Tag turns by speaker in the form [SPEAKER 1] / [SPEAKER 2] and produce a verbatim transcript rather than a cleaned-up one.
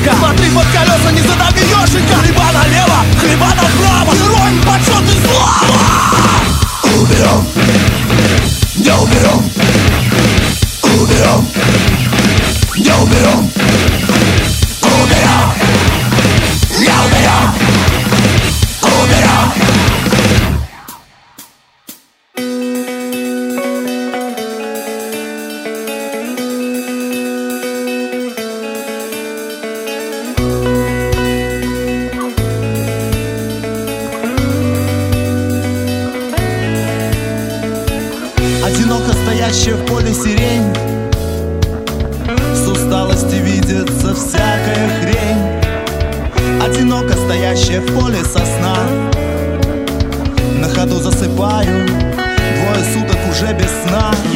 [SPEAKER 1] ежика.
[SPEAKER 2] Смотри под колеса, не задави ежика.
[SPEAKER 1] Хлеба налево, хлеба направо.
[SPEAKER 2] Героям почет и слава.
[SPEAKER 1] Уберем, не уберем. Уберем, не уберем. Уберем, не уберем. Уберем.
[SPEAKER 2] Одиноко стоящая в поле сирень, с усталости видится всякая хрень. Одиноко стоящая в поле сосна, на ходу засыпаю, двое суток уже без сна.